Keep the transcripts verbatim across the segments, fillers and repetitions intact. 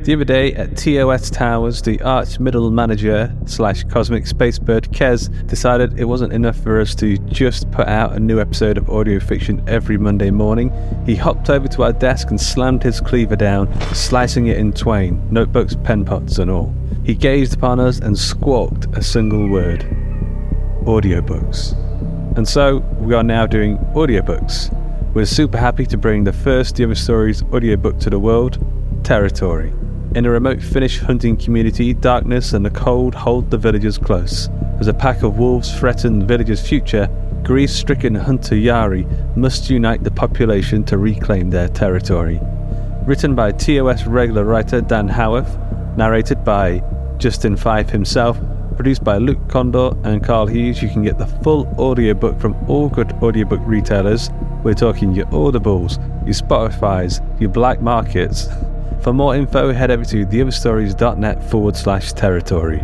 The other day at T O S Towers, the arch middle manager slash cosmic spacebird Kez decided it wasn't enough for us to just put out a new episode of audio fiction every Monday morning. He hopped over to our desk and slammed his cleaver down, slicing it in twain, notebooks, pen pots and all. He gazed upon us and squawked a single word: audiobooks. And so we are now doing audiobooks. We're super happy to bring the first The Other Stories audiobook to the world, Territory. In a remote Finnish hunting community, darkness and the cold hold the villagers close. As a pack of wolves threaten the villagers' future, grief-stricken hunter Jari must unite the population to reclaim their territory. Written by T O S regular writer Dan Howarth, narrated by Justin Fife himself, produced by Luke Condor and Carl Hughes. You can get the full audiobook from all good audiobook retailers. We're talking your Audibles, your Spotifys, your black markets. For more info, head over to theotherstories.net forward slash territory.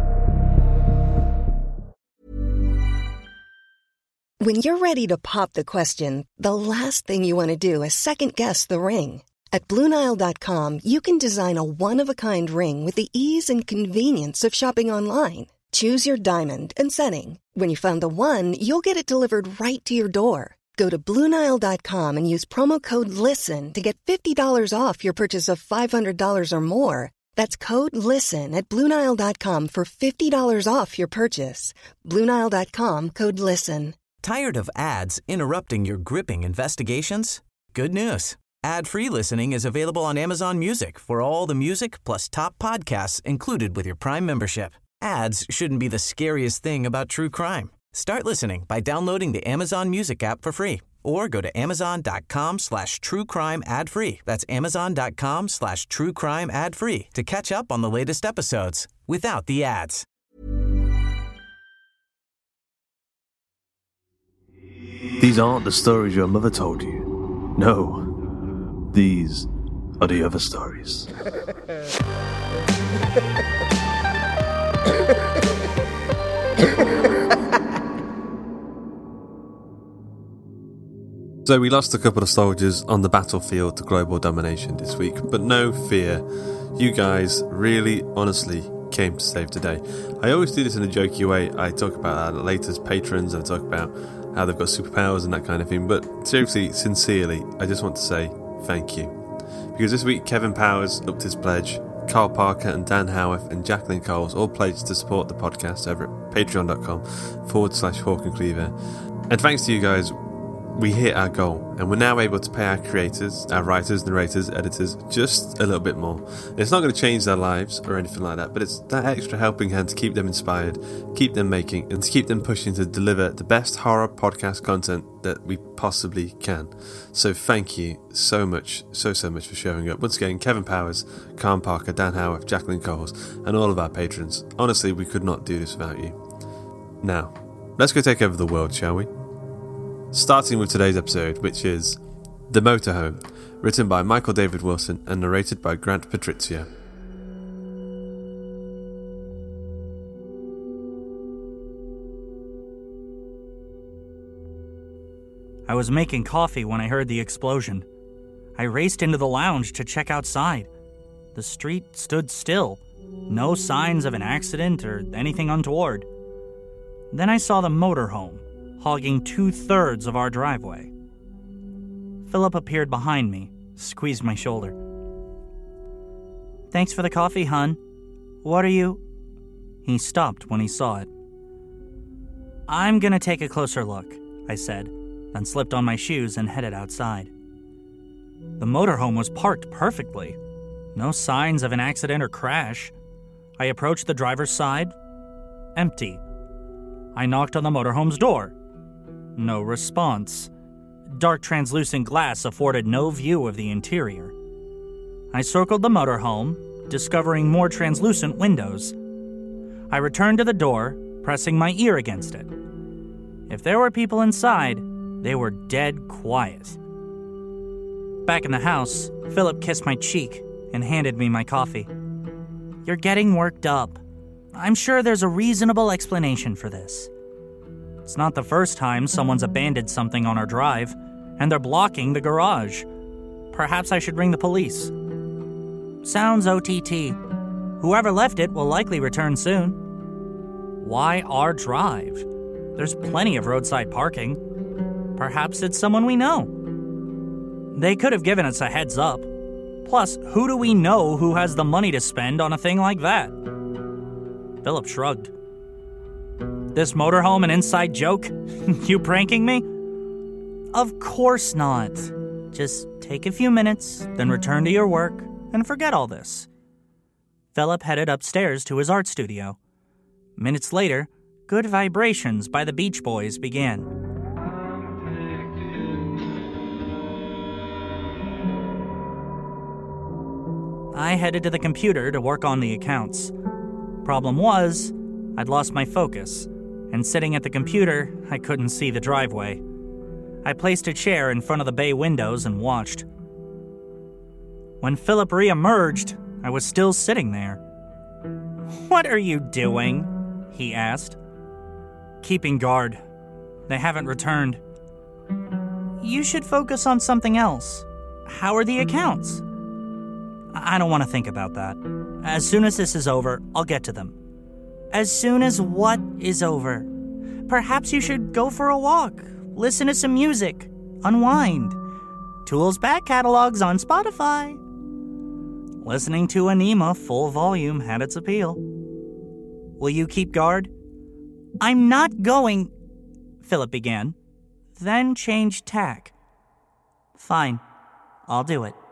When you're ready to pop the question, the last thing you want to do is second-guess the ring. At Blue Nile dot com, you can design a one-of-a-kind ring with the ease and convenience of shopping online. Choose your diamond and setting. When you find the one, you'll get it delivered right to your door. Go to Blue Nile dot com and use promo code LISTEN to get fifty dollars off your purchase of five hundred dollars or more. That's code LISTEN at Blue Nile dot com for fifty dollars off your purchase. Blue Nile dot com, code LISTEN. Tired of ads interrupting your gripping investigations? Good news. Ad-free listening is available on Amazon Music for all the music plus top podcasts included with your Prime membership. Ads shouldn't be the scariest thing about true crime. Start listening by downloading the Amazon Music app for free or go to amazon.com slash true crime ad free. That's amazon.com slash true crime ad free to catch up on the latest episodes without the ads. These aren't the stories your mother told you. No, these are the other stories. So we lost a couple of soldiers on the battlefield to global domination this week, but no fear, you guys really, honestly came to save today. I always do this in a jokey way. I talk about our latest patrons and I talk about how they've got superpowers and that kind of thing, but seriously, sincerely, I just want to say thank you. Because this week Kevin Powers upped his pledge, Carl Parker and Dan Howarth and Jacqueline Coles all pledged to support the podcast over at patreon.com forward slash Hawk and Cleaver. And thanks to you guys, we hit our goal, and we're now able to pay our creators, our writers, narrators, editors, just a little bit more. And it's not going to change their lives or anything like that, but it's that extra helping hand to keep them inspired, keep them making, and to keep them pushing to deliver the best horror podcast content that we possibly can. So thank you so much, so, so much for showing up. Once again, Kevin Powers, Carl Parker, Dan Howarth, Jacqueline Coles, and all of our patrons. Honestly, we could not do this without you. Now, let's go take over the world, shall we? Starting with today's episode, which is The Motorhome, written by Michael David Wilson and narrated by Grant Patrizio. I was making coffee when I heard the explosion. I raced into the lounge to check outside. The street stood still, no signs of an accident or anything untoward. Then I saw the motorhome, hogging two-thirds of our driveway. Philip appeared behind me, squeezed my shoulder. "Thanks for the coffee, hun. What are you..." He stopped when he saw it. "I'm gonna take a closer look," I said, then slipped on my shoes and headed outside. The motorhome was parked perfectly. No signs of an accident or crash. I approached the driver's side. Empty. I knocked on the motorhome's door. No response. Dark translucent glass afforded no view of the interior. I circled the motorhome, discovering more translucent windows. I returned to the door, pressing my ear against it. If there were people inside, they were dead quiet. Back in the house, Philip kissed my cheek and handed me my coffee. "You're getting worked up. I'm sure there's a reasonable explanation for this. It's not the first time someone's abandoned something on our drive, and they're blocking the garage. Perhaps I should ring the police." Sounds O T T. Whoever left it will likely return soon. Why our drive? There's plenty of roadside parking. Perhaps it's someone we know. They could have given us a heads up. Plus, who do we know who has the money to spend on a thing like that? Philip shrugged. This motorhome an inside joke? You pranking me? Of course not. Just take a few minutes, then return to your work, and forget all this. Philip headed upstairs to his art studio. Minutes later, Good Vibrations by the Beach Boys began. I headed to the computer to work on the accounts. Problem was, I'd lost my focus, and sitting at the computer, I couldn't see the driveway. I placed a chair in front of the bay windows and watched. When Philip re-emerged, I was still sitting there. "What are you doing?" he asked. "Keeping guard. They haven't returned." "You should focus on something else. How are the accounts?" "I don't want to think about that. As soon as this is over, I'll get to them." "As soon as what is over? Perhaps you should go for a walk, listen to some music, unwind. Tool's back catalogs on Spotify." Listening to Anima full volume had its appeal. "Will you keep guard?" "I'm not going," Philip began, then changed tack. "Fine, I'll do it."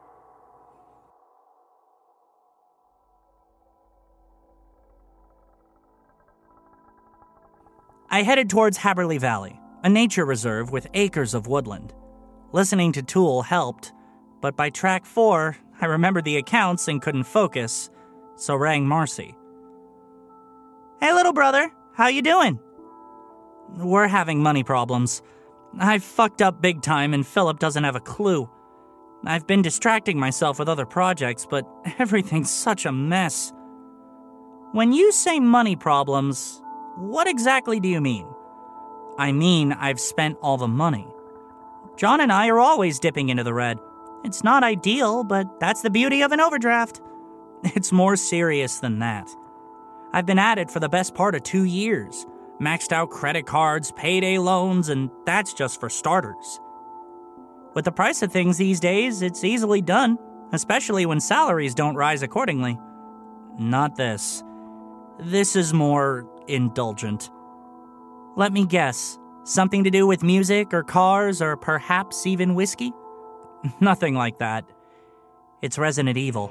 I headed towards Haberley Valley, a nature reserve with acres of woodland. Listening to Tool helped, but by track four, I remembered the accounts and couldn't focus, so rang Marcy. "Hey, little brother, how you doing?" "We're having money problems. I've fucked up big time and Philip doesn't have a clue. I've been distracting myself with other projects, but everything's such a mess." "When you say money problems, what exactly do you mean?" "I mean I've spent all the money. John and I are always dipping into the red. It's not ideal, but that's the beauty of an overdraft. It's more serious than that. I've been at it for the best part of two years. Maxed out credit cards, payday loans, and that's just for starters. With the price of things these days, it's easily done, especially when salaries don't rise accordingly. Not this. This is more indulgent. Let me guess, something to do with music or cars or perhaps even whiskey? Nothing like that. It's Resident Evil."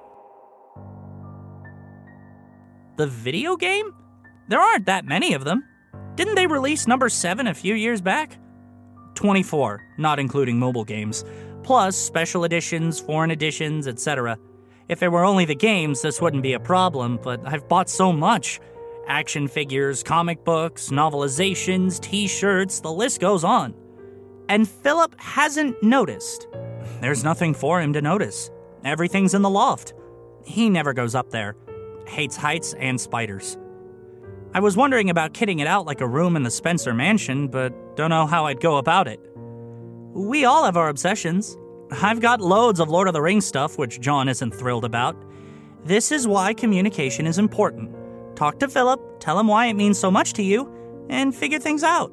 "The video game? There aren't that many of them. Didn't they release number seven a few years back?" twenty-four, not including mobile games, plus special editions, foreign editions, et cetera. If it were only the games, this wouldn't be a problem, but I've bought so much. Action figures, comic books, novelizations, t-shirts, the list goes on. And Philip hasn't noticed. There's nothing for him to notice. Everything's in the loft. He never goes up there. Hates heights and spiders. I was wondering about kitting it out like a room in the Spencer Mansion, but don't know how I'd go about it. We all have our obsessions. I've got loads of Lord of the Rings stuff, which John isn't thrilled about. This is why communication is important. Talk to Philip, tell him why it means so much to you, and figure things out.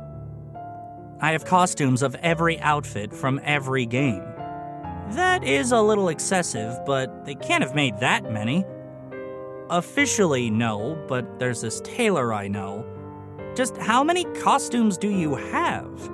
I have costumes of every outfit from every game. That is a little excessive, but they can't have made that many. Officially, no, but there's this tailor I know. Just how many costumes do you have?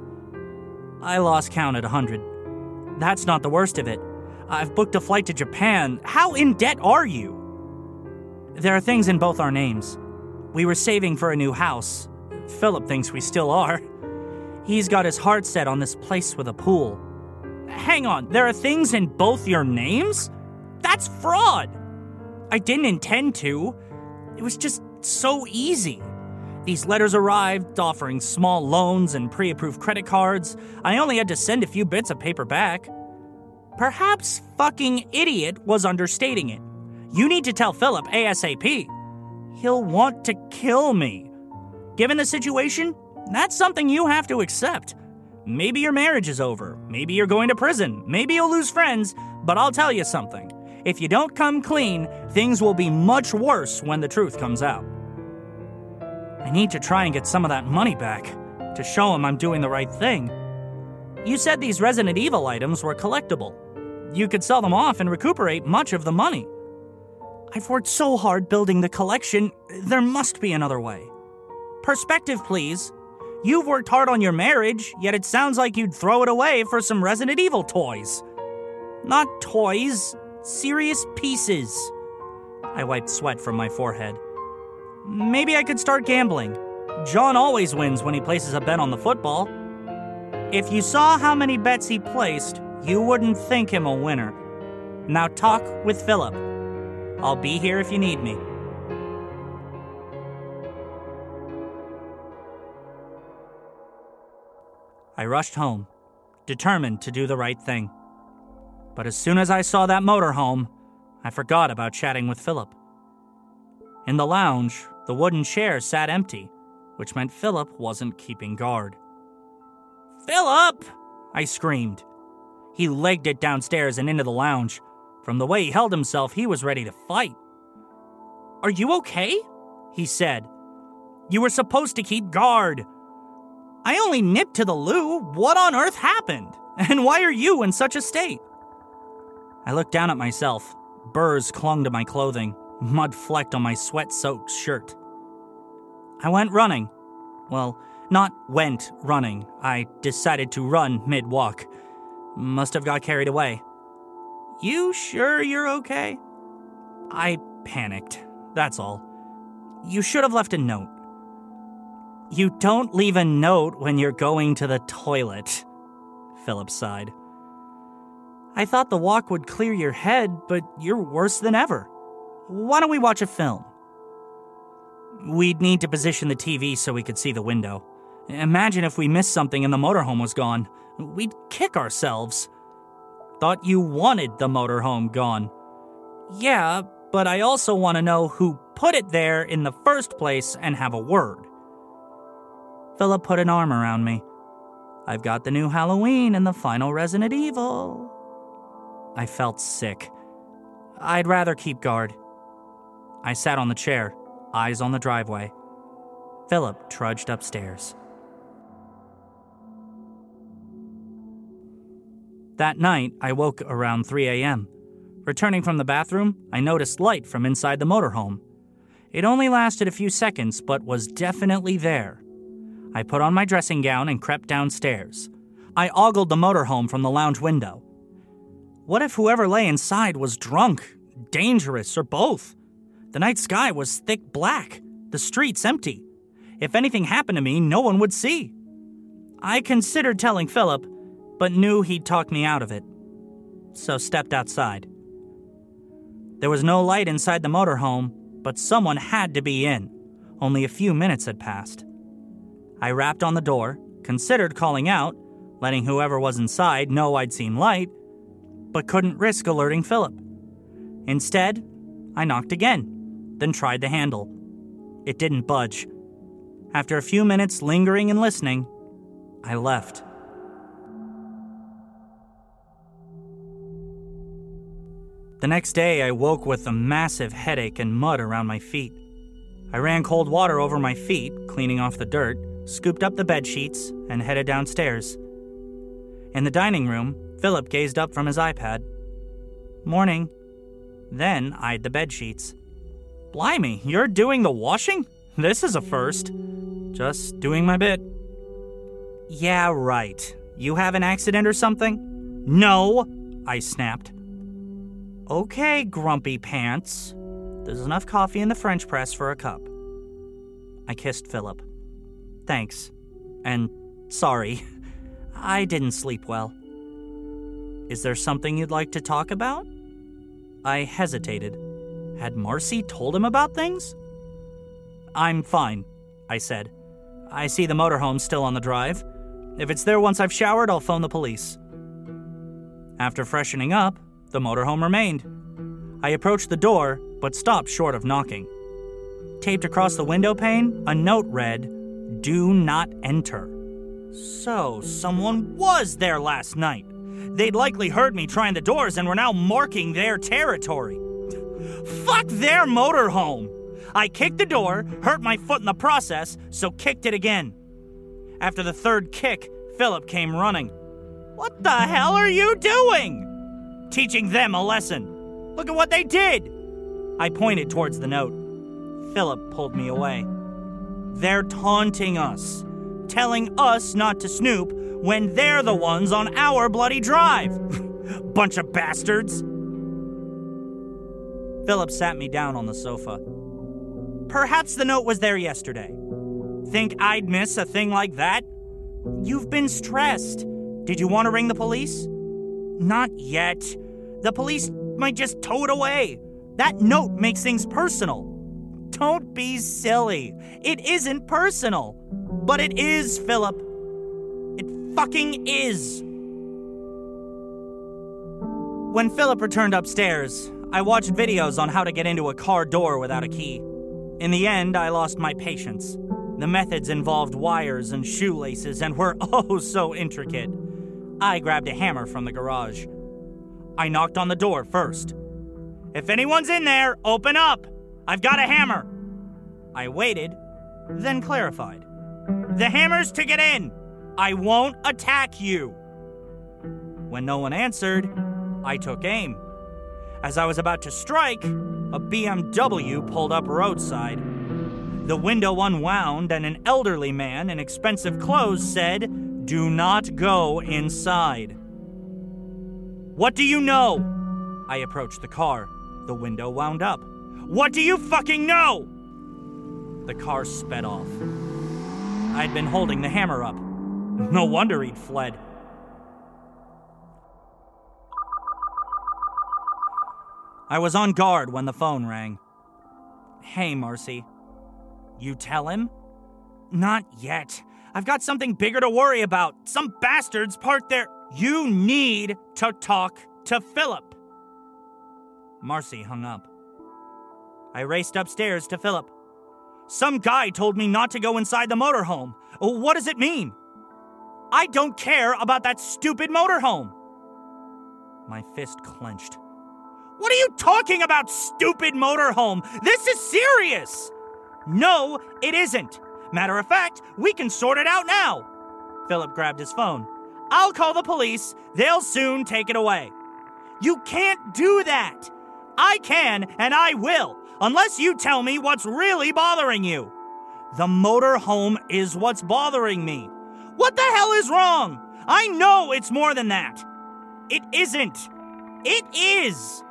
I lost count at a hundred. That's not the worst of it. I've booked a flight to Japan. How in debt are you? There are things in both our names. We were saving for a new house. Philip thinks we still are. He's got his heart set on this place with a pool. Hang on, there are things in both your names? That's fraud! I didn't intend to. It was just so easy. These letters arrived, offering small loans and pre-approved credit cards. I only had to send a few bits of paper back. Perhaps fucking idiot was understating it. You need to tell Philip ASAP. He'll want to kill me. Given the situation, that's something you have to accept. Maybe your marriage is over. Maybe you're going to prison. Maybe you'll lose friends. But I'll tell you something. If you don't come clean, things will be much worse when the truth comes out. I need to try and get some of that money back, to show him I'm doing the right thing. You said these Resident Evil items were collectible. You could sell them off and recuperate much of the money. I've worked so hard building the collection, there must be another way. Perspective, please. You've worked hard on your marriage, yet it sounds like you'd throw it away for some Resident Evil toys. Not toys, serious pieces. I wiped sweat from my forehead. Maybe I could start gambling. John always wins when he places a bet on the football. If you saw how many bets he placed, you wouldn't think him a winner. Now talk with Philip. I'll be here if you need me. I rushed home, determined to do the right thing. But as soon as I saw that motorhome, I forgot about chatting with Philip. In the lounge, the wooden chair sat empty, which meant Philip wasn't keeping guard. "Philip!" I screamed. He legged it downstairs and into the lounge. From the way he held himself, he was ready to fight. "Are you okay?" he said. "You were supposed to keep guard." "I only nipped to the loo. What on earth happened? And why are you in such a state?" I looked down at myself. Burrs clung to my clothing, mud flecked on my sweat-soaked shirt. I went running. Well, not went running. I decided to run mid-walk. Must have got carried away. "You sure you're okay?" I panicked, that's all. "You should have left a note." "You don't leave a note when you're going to the toilet," Philip sighed. "I thought the walk would clear your head, but you're worse than ever. Why don't we watch a film?" We'd need to position the T V so we could see the window. Imagine if we missed something and the motorhome was gone. We'd kick ourselves. "Thought you wanted the motorhome gone." "Yeah, but I also want to know who put it there in the first place and have a word." Philip put an arm around me. "I've got the new Halloween and the final Resident Evil." I felt sick. I'd rather keep guard. I sat on the chair, eyes on the driveway. Philip trudged upstairs. That night, I woke around three a.m. Returning from the bathroom, I noticed light from inside the motorhome. It only lasted a few seconds, but was definitely there. I put on my dressing gown and crept downstairs. I ogled the motorhome from the lounge window. What if whoever lay inside was drunk, dangerous, or both? The night sky was thick black, the streets empty. If anything happened to me, no one would see. I considered telling Philip, but knew he'd talk me out of it, so stepped outside. There was no light inside the motorhome, but someone had to be in. Only a few minutes had passed. I rapped on the door, considered calling out, letting whoever was inside know I'd seen light, but couldn't risk alerting Philip. Instead, I knocked again, then tried the handle. It didn't budge. After a few minutes lingering and listening, I left. The next day, I woke with a massive headache and mud around my feet. I ran cold water over my feet, cleaning off the dirt, scooped up the bed sheets, and headed downstairs. In the dining room, Philip gazed up from his iPad. "Morning." Then eyed the bed sheets. "Blimey, you're doing the washing? This is a first." "Just doing my bit." "Yeah, right. You have an accident or something?" "No," I snapped. "Okay, grumpy pants. There's enough coffee in the French press for a cup." I kissed Philip. "Thanks. And sorry. I didn't sleep well." "Is there something you'd like to talk about?" I hesitated. Had Marcy told him about things? "I'm fine," I said. "I see the motorhome still on the drive. If it's there once I've showered, I'll phone the police." After freshening up, the motorhome remained. I approached the door, but stopped short of knocking. Taped across the window pane, a note read, "Do not enter." So, someone was there last night. They'd likely heard me trying the doors and were now marking their territory. Fuck their motorhome! I kicked the door, hurt my foot in the process, so kicked it again. After the third kick, Philip came running. What the hell are you doing? Teaching them a lesson. Look at what they did! I pointed towards the note. Philip pulled me away. They're taunting us, telling us not to snoop when they're the ones on our bloody drive. Bunch of bastards. Philip sat me down on the sofa. Perhaps the note was there yesterday. Think I'd miss a thing like that? You've been stressed. Did you want to ring the police? Not yet. The police might just tow it away. That note makes things personal. Don't be silly. It isn't personal. But it is, Philip. It fucking is. When Philip returned upstairs, I watched videos on how to get into a car door without a key. In the end, I lost my patience. The methods involved wires and shoelaces and were oh so intricate. I grabbed a hammer from the garage. I knocked on the door first. If anyone's in there, open up! I've got a hammer! I waited, then clarified. The hammer's to get in! I won't attack you! When no one answered, I took aim. As I was about to strike, a B M W pulled up roadside. The window unwound and an elderly man in expensive clothes said, "Do not go inside." What do you know? I approached the car. The window wound up. What do you fucking know? The car sped off. I'd been holding the hammer up. No wonder he'd fled. I was on guard when the phone rang. Hey, Marcy. You tell him? Not yet. I've got something bigger to worry about. Some bastards parked there. You need to talk to Philip. Marcy hung up. I raced upstairs to Philip. Some guy told me not to go inside the motorhome. What does it mean? I don't care about that stupid motorhome. My fist clenched. What are you talking about, stupid motorhome? This is serious! No, it isn't. Matter of fact, we can sort it out now. Philip grabbed his phone. I'll call the police. They'll soon take it away. You can't do that. I can, and I will, unless you tell me what's really bothering you. The motorhome is what's bothering me. What the hell is wrong? I know it's more than that. It isn't. It is.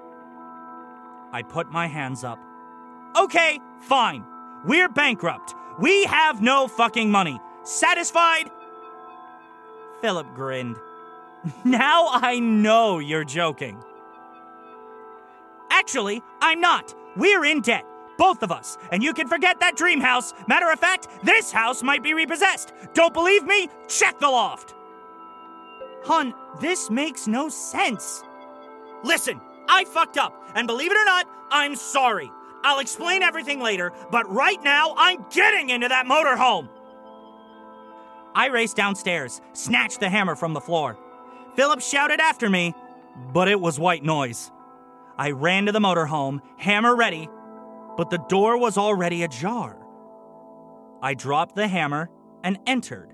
I put my hands up. Okay, fine. We're bankrupt. We have no fucking money. Satisfied? Philip grinned. Now I know you're joking. Actually, I'm not. We're in debt. Both of us. And you can forget that dream house. Matter of fact, this house might be repossessed. Don't believe me? Check the loft. Hun, this makes no sense. Listen, I fucked up. And believe it or not, I'm sorry. I'll explain everything later, but right now, I'm getting into that motorhome. I raced downstairs, snatched the hammer from the floor. Philip shouted after me, but it was white noise. I ran to the motorhome, hammer ready, but the door was already ajar. I dropped the hammer and entered.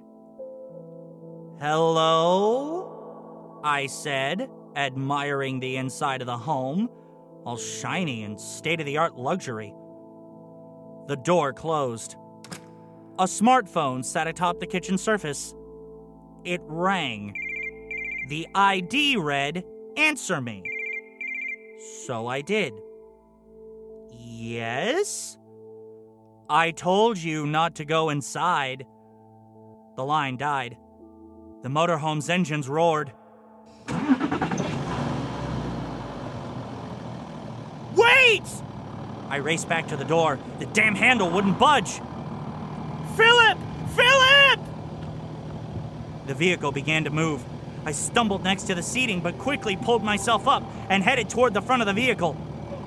Hello? I said, admiring the inside of the home, all shiny and state-of-the-art luxury. The door closed. A smartphone sat atop the kitchen surface. It rang. The I D read, "Answer me." So I did. Yes? I told you not to go inside. The line died. The motorhome's engines roared. Wait! I raced back to the door. The damn handle wouldn't budge. Philip! Philip! The vehicle began to move. I stumbled next to the seating, but quickly pulled myself up and headed toward the front of the vehicle.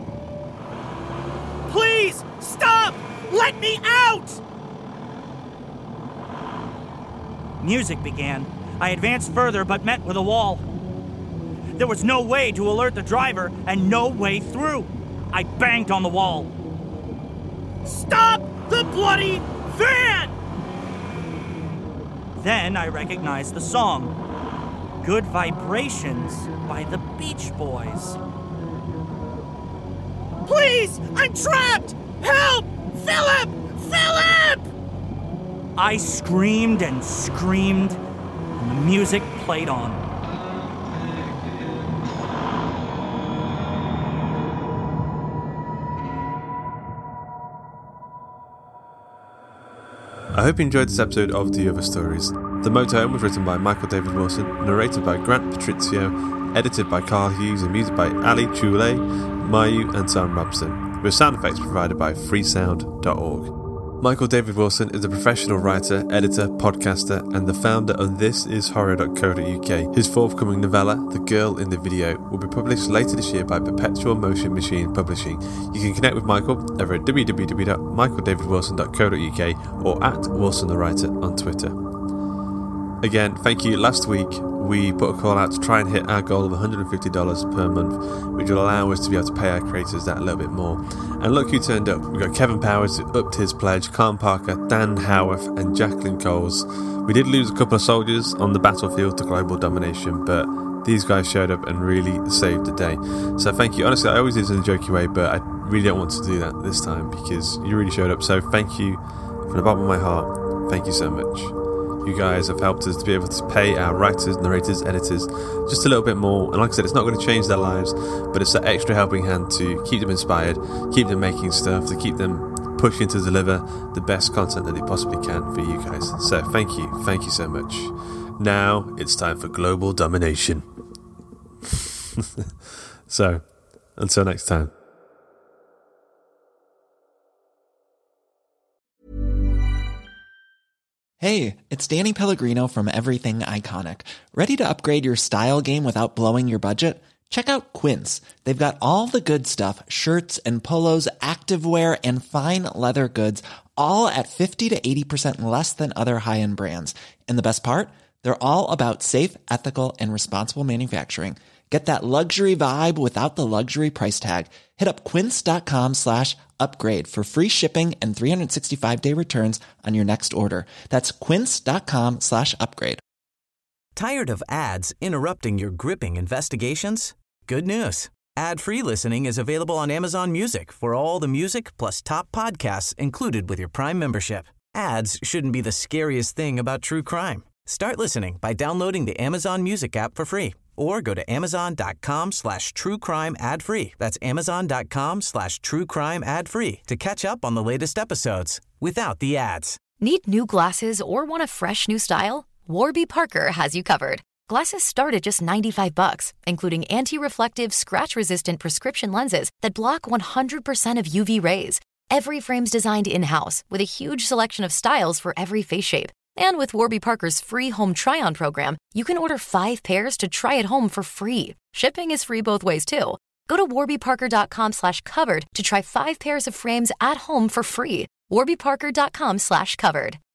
Please, stop! Let me out! Music began. I advanced further, but met with a wall. There was no way to alert the driver and no way through. I banged on the wall. Stop the bloody van! Then I recognized the song, Good Vibrations by the Beach Boys. Please, I'm trapped! Help! Philip! Philip! I screamed and screamed, and the music played on. I hope you enjoyed this episode of The Other Stories. The Motorhome was written by Michael David Wilson, narrated by Grant Patrizio, edited by Carl Hughes, and music by Ali Chule, Mayu, and Sam Robson, with sound effects provided by freesound dot org. Michael David Wilson is a professional writer, editor, podcaster, and the founder of this is horror dot co dot uk. His forthcoming novella, The Girl in the Video, will be published later this year by Perpetual Motion Machine Publishing. You can connect with Michael over at w w w dot michael david wilson dot co dot uk or at Wilson the Writer on Twitter. Again, thank you. Last week, we put a call out to try and hit our goal of one hundred fifty dollars per month, which will allow us to be able to pay our creators that a little bit more. And look who turned up. We got Kevin Powers, who upped his pledge, Carl Parker, Dan Howarth, and Jacqueline Coles. We did lose a couple of soldiers on the battlefield to global domination, but these guys showed up and really saved the day. So thank you. Honestly, I always do this in a jokey way, but I really don't want to do that this time because you really showed up. So thank you from the bottom of my heart. Thank you so much. You guys have helped us to be able to pay our writers, narrators, editors just a little bit more. And like I said, it's not going to change their lives, but it's that extra helping hand to keep them inspired, keep them making stuff, to keep them pushing to deliver the best content that they possibly can for you guys. So thank you. Thank you so much. Now it's time for global domination. So, until next time. Hey, it's Danny Pellegrino from Everything Iconic. Ready to upgrade your style game without blowing your budget? Check out Quince. They've got all the good stuff, shirts and polos, activewear, and fine leather goods, all at fifty to eighty percent less than other high-end brands. And the best part? They're all about safe, ethical, and responsible manufacturing. Get that luxury vibe without the luxury price tag. Hit up quince.com slash upgrade for free shipping and three sixty-five day returns on your next order. That's quince.com slash upgrade. Tired of ads interrupting your gripping investigations? Good news. Ad-free listening is available on Amazon Music for all the music plus top podcasts included with your Prime membership. Ads shouldn't be the scariest thing about true crime. Start listening by downloading the Amazon Music app for free or go to amazon.com slash true crime ad free. That's amazon.com slash true crime ad free to catch up on the latest episodes without the ads. Need new glasses or want a fresh new style? Warby Parker has you covered. Glasses start at just ninety-five bucks, including anti-reflective, scratch-resistant prescription lenses that block one hundred percent of U V rays. Every frame's designed in-house with a huge selection of styles for every face shape. And with Warby Parker's free home try-on program, you can order five pairs to try at home for free. Shipping is free both ways, too. Go to warbyparker.com slash covered to try five pairs of frames at home for free. warbyparker.com slash covered.